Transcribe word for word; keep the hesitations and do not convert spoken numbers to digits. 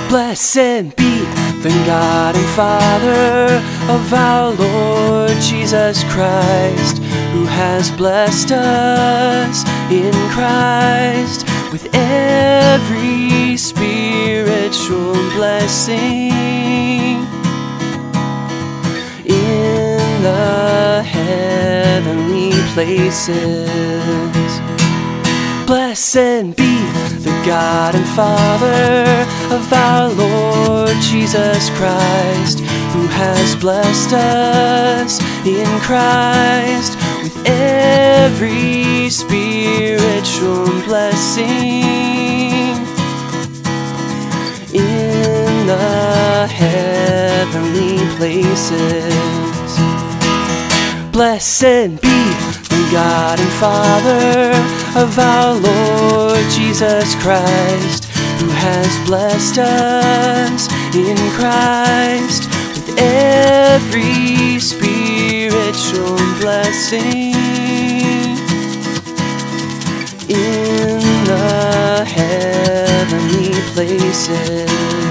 Blessed be the God and Father of our Lord Jesus Christ, who has blessed us in Christ with every spiritual blessing in the heavenly places. Blessed be the God and Father of our Lord Jesus Christ, who has blessed us in Christ with every spiritual blessing in the heavenly places. Blessed be the God and Father of our Lord Jesus Christ, who has blessed us in Christ with every spiritual blessing in the heavenly places.